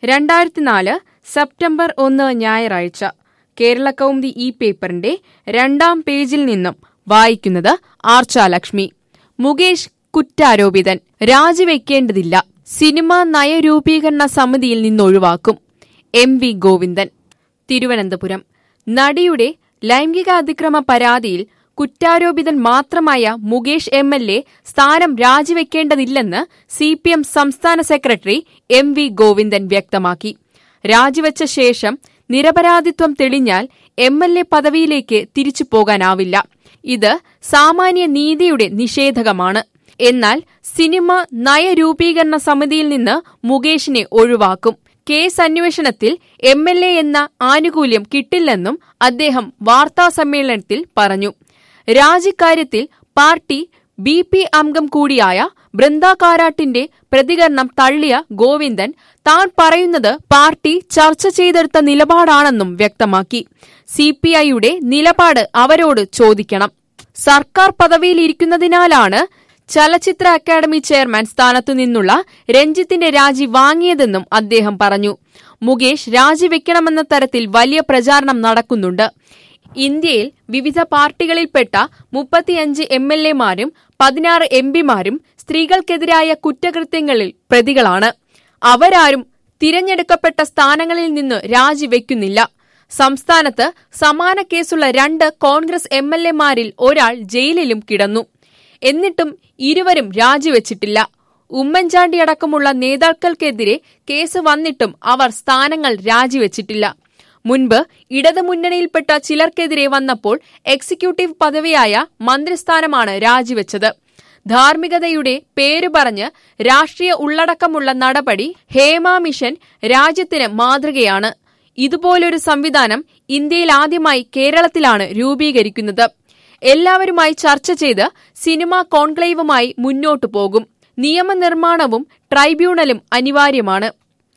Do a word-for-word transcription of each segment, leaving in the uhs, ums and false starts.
രണ്ടായിരത്തിനാല് സെപ്റ്റംബർ ഒന്ന് ഞായറാഴ്ച കേരളകൗമുദി ഈ പേപ്പറിന്റെ രണ്ടാം പേജിൽ നിന്നും വായിക്കുന്നത് ആർച്ചാലക്ഷ്മി. മുകേഷ് കുറ്റാരോപിതൻ, രാജിവെക്കേണ്ടതില്ല, സിനിമാ നയരൂപീകരണ സമിതിയിൽ നിന്നൊഴിവാക്കും. M V Govindan. തിരുവനന്തപുരം. നടിയുടെ ലൈംഗിക അതിക്രമ പരാതിയിൽ കുറ്റാരോപിതൻ മാത്രമായ മുകേഷ് എം എൽ എ സ്ഥാനം രാജിവെക്കേണ്ടതില്ലെന്ന് സി പി എം സംസ്ഥാന സെക്രട്ടറി എം വി ഗോവിന്ദൻ വ്യക്തമാക്കി. രാജിവെച്ച ശേഷം നിരപരാധിത്വം തെളിഞ്ഞാൽ എം എൽ എ പദവിയിലേക്ക് തിരിച്ചു പോകാനാവില്ല. ഇത് സാമാന്യ നീതിയുടെ നിഷേധകമാണ്. എന്നാൽ സിനിമ നയരൂപീകരണ സമിതിയിൽ നിന്ന് മുകേഷിനെ ഒഴിവാക്കും. കേസ് അന്വേഷണത്തിൽ എം എൽ എ എന്ന ആനുകൂല്യം കിട്ടില്ലെന്നും അദ്ദേഹം വാർത്താസമ്മേളനത്തിൽ പറഞ്ഞു. രാജിക്കാര്യത്തിൽ പാർട്ടി ബി പി അംഗം കൂടിയായ ബൃന്ദ കാരാട്ടിന്റെ പ്രതികരണം തള്ളിയ ഗോവിന്ദൻ താൻ പറയുന്നത് പാർട്ടി ചർച്ച ചെയ്തെടുത്ത നിലപാടാണെന്നും വ്യക്തമാക്കി. സി പി ഐയുടെ നിലപാട് അവരോട് ചോദിക്കണം. സർക്കാർ പദവിയിലിരിക്കുന്നതിനാലാണ് ചലച്ചിത്ര അക്കാദമി ചെയർമാൻ സ്ഥാനത്തു നിന്നുള്ള രഞ്ജിത്തിന്റെ രാജി വാങ്ങിയതെന്നും അദ്ദേഹം പറഞ്ഞു. മുകേഷ് രാജിവെക്കണമെന്ന തരത്തിൽ വലിയ പ്രചാരണം നടക്കുന്നുണ്ട്. ഇന്ത്യയിൽ വിവിധ പാർട്ടികളിൽപ്പെട്ട മുപ്പത്തിയഞ്ച് എം എൽ എമാരും പതിനാറ് എം പിമാരും സ്ത്രീകൾക്കെതിരായ കുറ്റകൃത്യങ്ങളിൽ പ്രതികളാണ്. അവരാരും തിരഞ്ഞെടുക്കപ്പെട്ട സ്ഥാനങ്ങളിൽ നിന്ന് രാജിവെക്കുന്നില്ല. സംസ്ഥാനത്ത് സമാന കേസുള്ള രണ്ട് കോൺഗ്രസ് എം എൽ എമാരിൽ ഒരാൾ ജയിലിലും കിടന്നു. എന്നിട്ടും ഇരുവരും രാജിവെച്ചിട്ടില്ല. ഉമ്മൻചാണ്ടി അടക്കമുള്ള നേതാക്കൾക്കെതിരെ കേസ് വന്നിട്ടും അവർ സ്ഥാനങ്ങൾ രാജിവെച്ചിട്ടില്ല. മുൻപ് ഇടതുമുന്നണിയിൽപ്പെട്ട ചിലർക്കെതിരെ വന്നപ്പോൾ എക്സിക്യൂട്ടീവ് പദവിയായ മന്ത്രിസ്ഥാനമാണ് രാജിവെച്ചത്. ധാർമ്മികതയുടെ പേരു പറഞ്ഞ് രാഷ്ട്രീയ ഉള്ളടക്കമുള്ള നടപടി ഹേമ മിഷൻ രാജ്യത്തിന് മാതൃകയാണ്. ഇതുപോലൊരു സംവിധാനം ഇന്ത്യയിൽ ആദ്യമായി കേരളത്തിലാണ് രൂപീകരിക്കുന്നത്. എല്ലാവരുമായി ചർച്ച ചെയ്ത് സിനിമാ കോൺക്ലേവുമായി മുന്നോട്ടു പോകും. നിയമനിർമ്മാണവും ട്രൈബ്യൂണലും അനിവാര്യമാണ്.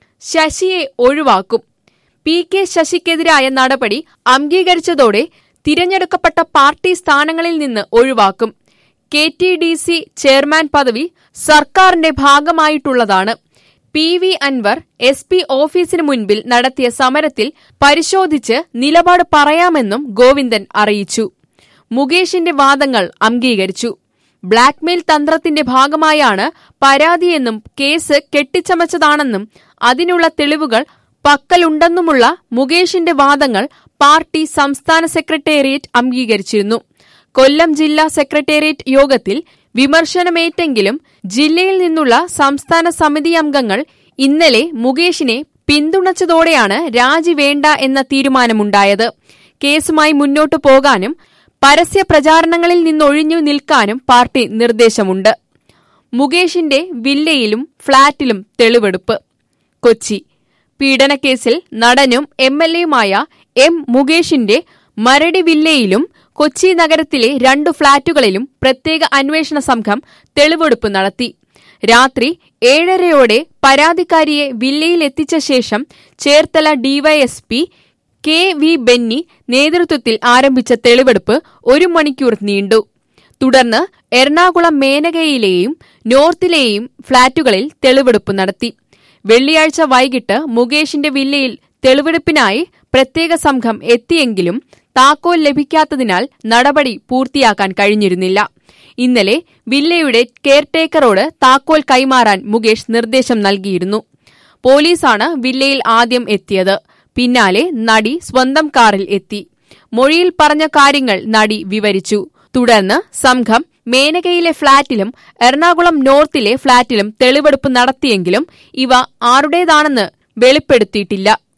ശശിയെ ഒഴിവാക്കും. പി കെ ശശിക്കെതിരായ നടപടി അംഗീകരിച്ചതോടെ തിരഞ്ഞെടുക്കപ്പെട്ട പാർട്ടി സ്ഥാനങ്ങളിൽ നിന്ന് ഒഴിവാക്കും. K T D C chairman പദവി സർക്കാരിന്റെ ഭാഗമായിട്ടുള്ളതാണ്. P V Anvar S P ഓഫീസിന് മുൻപിൽ നടത്തിയ സമരത്തിൽ പരിശോധിച്ച് നിലപാട് പറയാമെന്നും ഗോവിന്ദൻ അറിയിച്ചു. മുകേഷിന്റെ വാദങ്ങൾ അംഗീകരിച്ചു. ബ്ലാക്ക്മെയിൽ തന്ത്രത്തിന്റെ ഭാഗമായാണ് പരാതിയെന്നും കേസ് കെട്ടിച്ചമച്ചതാണെന്നും അതിനുള്ള തെളിവുകൾ പക്കലുണ്ടെന്നുമുള്ള മുകേഷിന്റെ വാദങ്ങൾ പാർട്ടി സംസ്ഥാന സെക്രട്ടേറിയറ്റ് അംഗീകരിച്ചിരുന്നു. കൊല്ലം ജില്ലാ സെക്രട്ടേറിയറ്റ് യോഗത്തിൽ വിമർശനമേറ്റെങ്കിലും ജില്ലയിൽ നിന്നുള്ള സംസ്ഥാന സമിതി അംഗങ്ങൾ ഇന്നലെ മുകേഷിനെ പിന്തുണച്ചതോടെയാണ് രാജി വേണ്ട എന്ന തീരുമാനമുണ്ടായത്. കേസുമായി മുന്നോട്ടു പോകാനും പരസ്യ പ്രചാരണങ്ങളിൽ നിന്നൊഴിഞ്ഞു നിൽക്കാനും പാർട്ടി നിർദ്ദേശമുണ്ട്. മുകേഷിന്റെ വില്ലയിലും ഫ്ളാറ്റിലും തെളിവെടുപ്പ്. കൊച്ചി. പീഡനക്കേസിൽ നടനും എം എൽ എയുമായ എം മുകേഷിന്റെ മരടി വില്ലയിലും കൊച്ചി നഗരത്തിലെ രണ്ടു ഫ്ളാറ്റുകളിലും പ്രത്യേക അന്വേഷണ സംഘം തെളിവെടുപ്പ് നടത്തി. രാത്രി ഏഴരയോടെ പരാതിക്കാരിയെ വില്ലയിലെത്തിച്ച ശേഷം Cherthala DYSP K V Benny നേതൃത്വത്തിൽ ആരംഭിച്ച തെളിവെടുപ്പ് ഒരു മണിക്കൂർ നീണ്ടു. തുടർന്ന് എറണാകുളം മേനകയിലെയും നോർത്തിലെയും ഫ്ളാറ്റുകളിൽ തെളിവെടുപ്പ് നടത്തി. വെള്ളിയാഴ്ച വൈകിട്ട് മുകേഷിന്റെ വില്ലയിൽ തെളിവെടുപ്പിനായി പ്രത്യേക സംഘം എത്തിയെങ്കിലും താക്കോൽ ലഭിക്കാത്തതിനാൽ നടപടി പൂർത്തിയാക്കാൻ കഴിഞ്ഞിരുന്നില്ല. ഇന്നലെ വില്ലയുടെ കെയർടേക്കറോട് താക്കോൽ കൈമാറാൻ മുകേഷ് നിർദ്ദേശം നൽകിയിരുന്നു. പോലീസാണ് വില്ലയിൽ ആദ്യം എത്തിയത്. പിന്നാലെ നടി സ്വന്തം കാറിൽ എത്തി. മൊഴിയിൽ പറഞ്ഞ കാര്യങ്ങൾ നടി വിവരിച്ചു. തുടർന്ന് സംഘം മേനകയിലെ ഫ്ളാറ്റിലും എറണാകുളം നോർത്തിലെ ഫ്ളാറ്റിലും തെളിവെടുപ്പ് നടത്തിയെങ്കിലും ഇവ ആരുടേതാണെന്ന് വെളിപ്പെടുത്തിയിട്ടില്ല.